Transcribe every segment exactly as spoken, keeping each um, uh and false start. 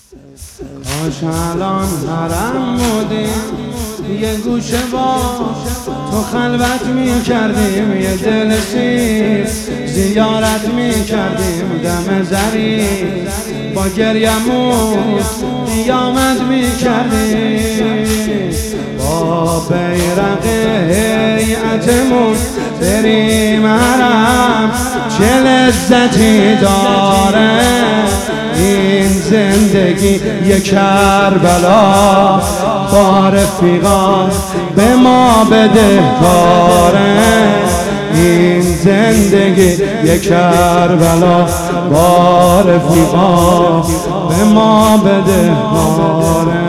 کاش الان حرم بودیم یه گوشه با تو خلوت می کردیم، یه دل سیر زیارت می کردیم، دم زری با گریمون قیامت می کردیم، با بیرق هیئتمون بریم حرم. چه لذتی داره این زندگی یه کربلا، با رفیقان به ما بدهکاره. این زندگی یه کربلا، با رفیقان به ما بدهکاره.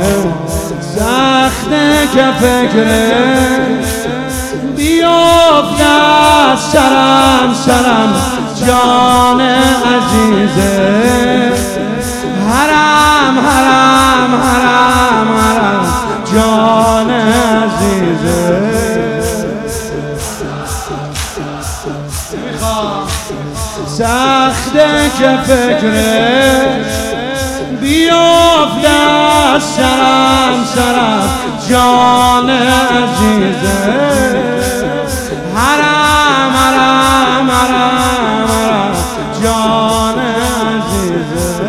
سخته که فکرش بیفته از سرم سرم جان عزیزه. حرم حرم حرم حرم جان عزیزه. سخته که فکرش بیفته از سرم سرم جان عزیزه. حرم حرم حرم حرم جان عزیزه.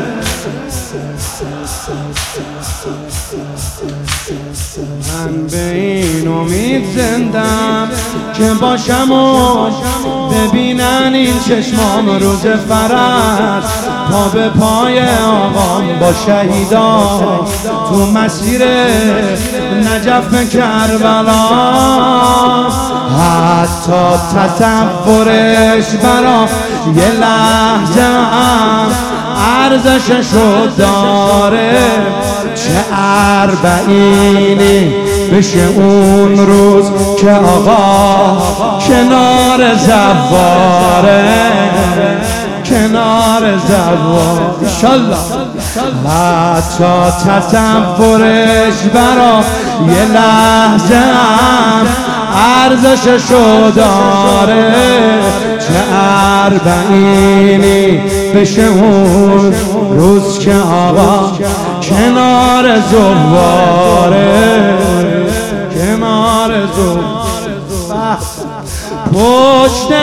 من به این امید زندم که باشم و ببینن این چشمام روز فرج، پا به پای آقام با شهیدا تو مسیر نجف کربلا. حتی تصورش برا یه لحظه هم ارزششو داره. چه اربعینی بشه اون روز که آقا کنار زواره، کنار زواره انشالله. حتی تصورش برا یه لحظه هم ارزششو داره. چه اربعینی بشه اون روز که آقا کنار زواره، کنار زواره. پشت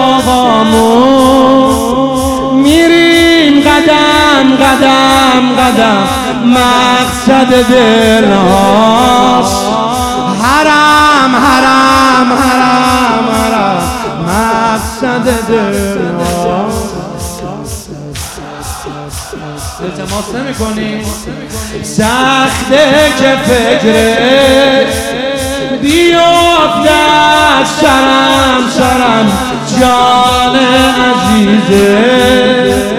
آقامون میریم قدم قدم قدم، مقصد دلهاست. حرم حرم حرم حرم مقصد دلهاست. التماس نمی کنی؟ سخته که فکرش بیفته از سرم سرم جان عزیزه.